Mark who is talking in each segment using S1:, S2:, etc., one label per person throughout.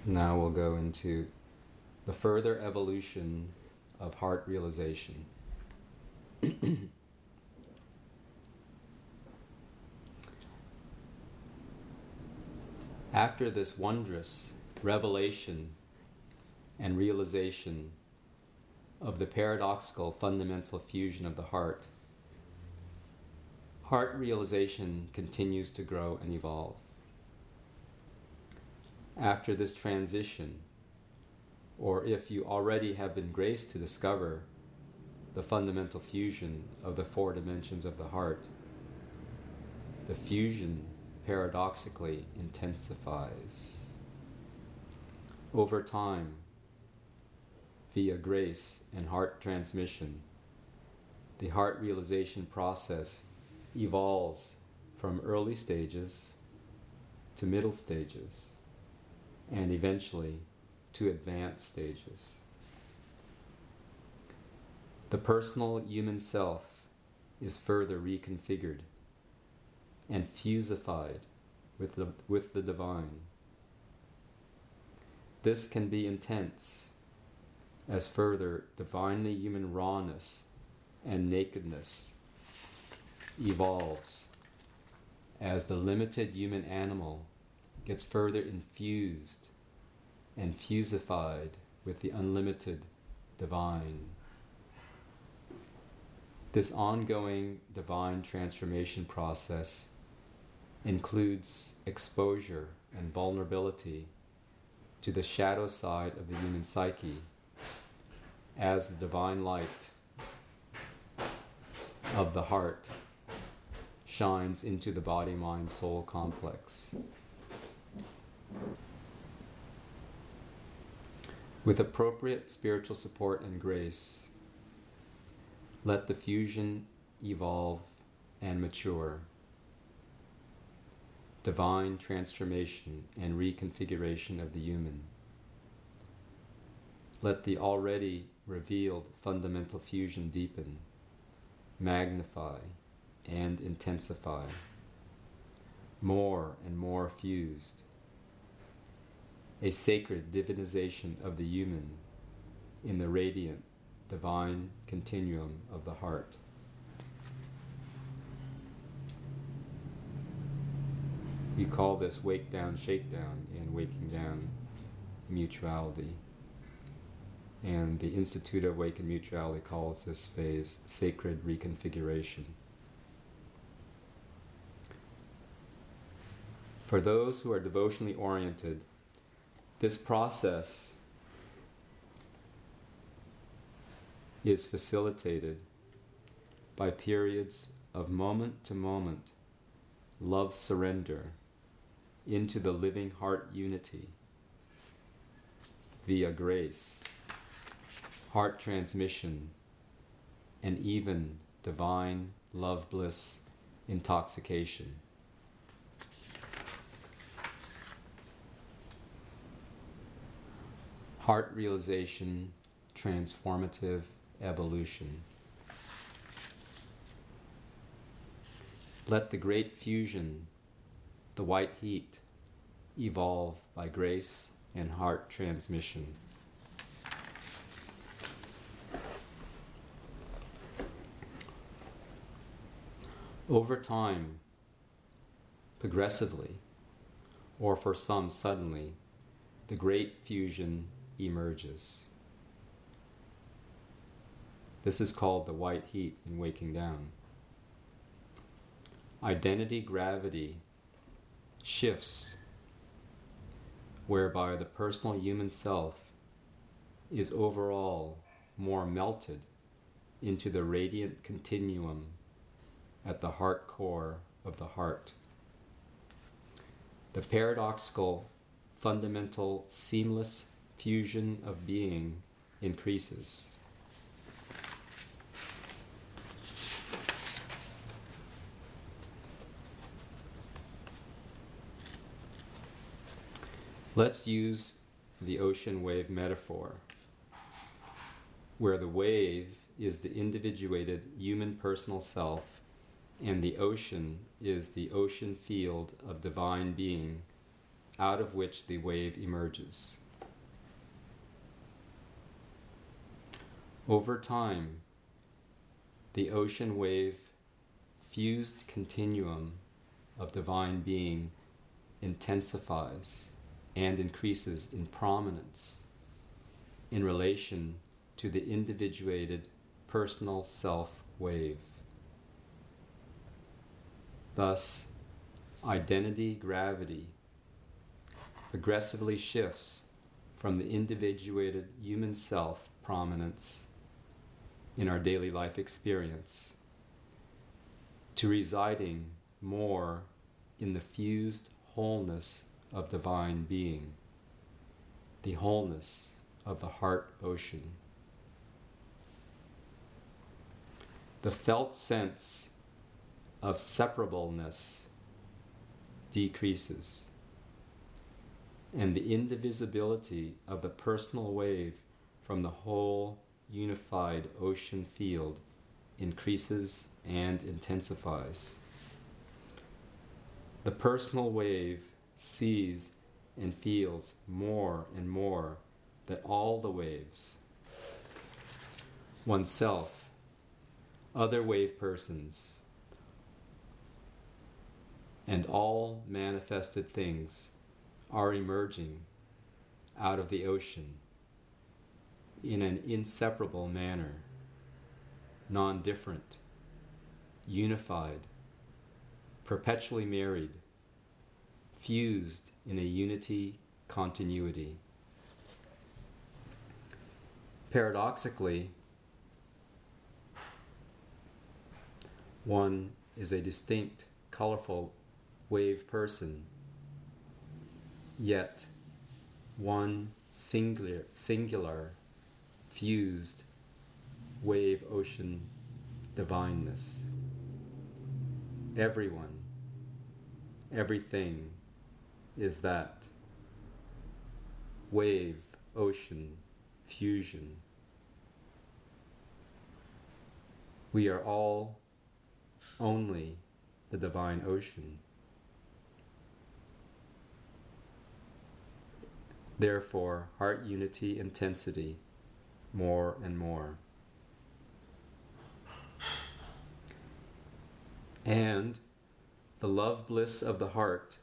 S1: Now we'll go into the further evolution of heart realization. After this wondrous revelation and realization of the paradoxical fundamental fusion of the heart, heart realization continues to grow and evolve. After this transition, or if you already have been graced to discover the fundamental fusion of the four dimensions of the heart, the fusion paradoxically intensifies. Over time, via grace and heart transmission, the heart realization process evolves from early stages to middle stages and eventually to advanced stages. The personal human self is further reconfigured and fusified with the divine. This can be intense as further divinely human rawness and nakedness evolves, as the limited human animal gets further infused and fusified with the unlimited divine. This ongoing divine transformation process includes exposure and vulnerability to the shadow side of the human psyche as the divine light of the heart shines into the body-mind-soul complex. With appropriate spiritual support and grace, let the fusion evolve and mature. Divine transformation and reconfiguration of the human. Let the already revealed fundamental fusion deepen, magnify, and intensify, more and more fused. A sacred divinization of the human in the radiant, divine continuum of the heart. We call this wake down, shake down in Waking Down Mutuality. And the Institute of Wake and Mutuality calls this phase sacred reconfiguration. For those who are devotionally oriented, this process is facilitated by periods of moment-to-moment love surrender into the living heart unity via grace, heart transmission, and even divine love bliss intoxication. Heart realization, transformative evolution. Let the great fusion, the white heat, evolve by grace and heart transmission. Over time, progressively, or for some suddenly, the great fusion emerges. This is called the white heat in Waking Down. Identity gravity shifts, whereby the personal human self is overall more melted into the radiant continuum at the heart core of the heart. The paradoxical, fundamental, seamless fusion of being increases. Let's use the ocean wave metaphor, where the wave is the individuated human personal self and the ocean is the ocean field of divine being out of which the wave emerges. Over time, the ocean wave fused continuum of divine being intensifies and increases in prominence in relation to the individuated personal self wave. Thus, identity gravity progressively shifts from the individuated human self prominence in our daily life experience to residing more in the fused wholeness of divine being, the wholeness of the heart ocean. The felt sense of separableness decreases, and the indivisibility of the personal wave from the whole unified ocean field increases and intensifies. The personal wave sees and feels more and more that all the waves, oneself, other wave persons, and all manifested things are emerging out of the ocean in an inseparable manner, non-different, unified, perpetually married, fused in a unity continuity. Paradoxically, one is a distinct, colorful wave person, yet one singular, fused wave ocean divineness. Everyone, everything is that wave ocean fusion. We are all only the divine ocean. Therefore, heart unity intensity more and more. And the love bliss of the heart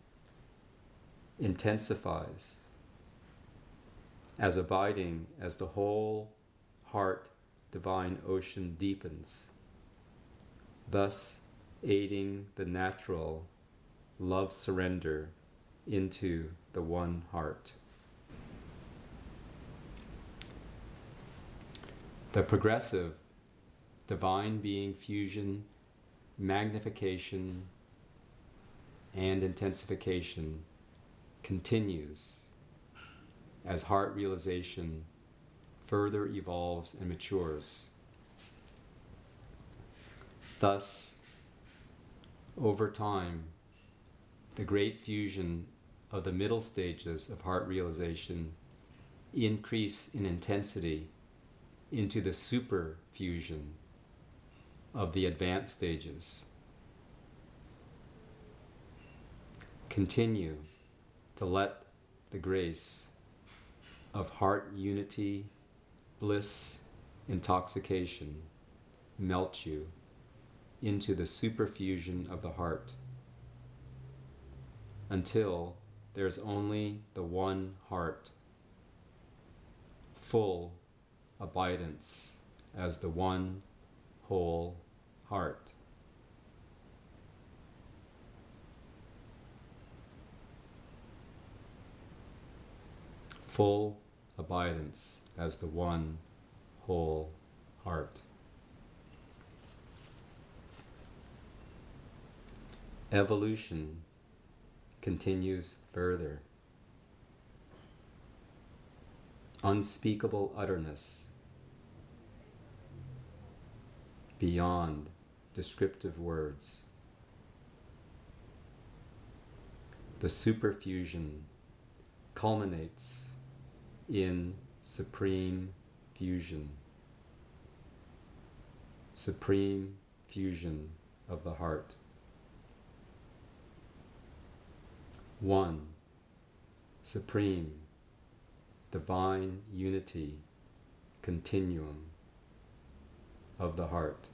S1: intensifies as abiding as the whole heart divine ocean deepens, thus aiding the natural love surrender into the one heart. The progressive divine being fusion, magnification, and intensification continues as heart realization further evolves and matures. Thus, over time, the great fusion of the middle stages of heart realization increase in intensity into the super fusion of the advanced stages. Continue to let the grace of heart unity, bliss, intoxication melt you into the superfusion of the heart until there's only the one heart, full abidance as the one whole heart. Full abidance as the one whole heart. Evolution continues further. Unspeakable utterness beyond descriptive words. The superfusion culminates in supreme fusion. Supreme fusion of the heart. One supreme, divine unity, continuum of the heart.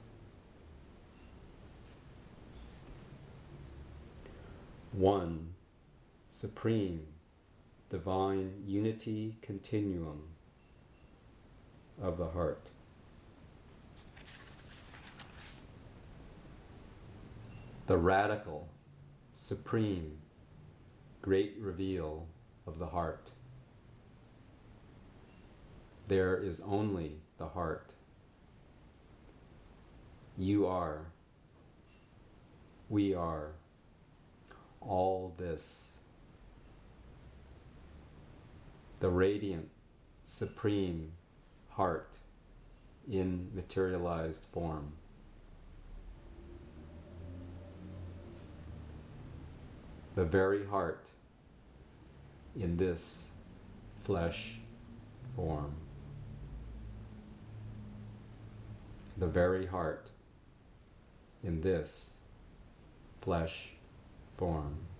S1: One supreme, divine unity, continuum of the heart. The radical, supreme, great reveal of the heart. There is only the heart. You are, we are, all this. The radiant, supreme heart in materialized form. The very heart in this flesh form. The very heart in this flesh form.